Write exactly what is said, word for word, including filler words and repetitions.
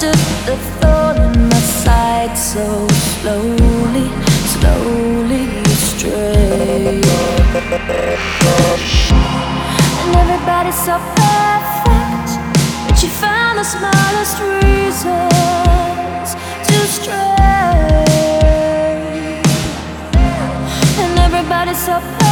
understood the thorn in my side. So slowly, slowly you stray. And everybody's so perfect, but you found the smallest reasons to stray. And everybody's so perfect,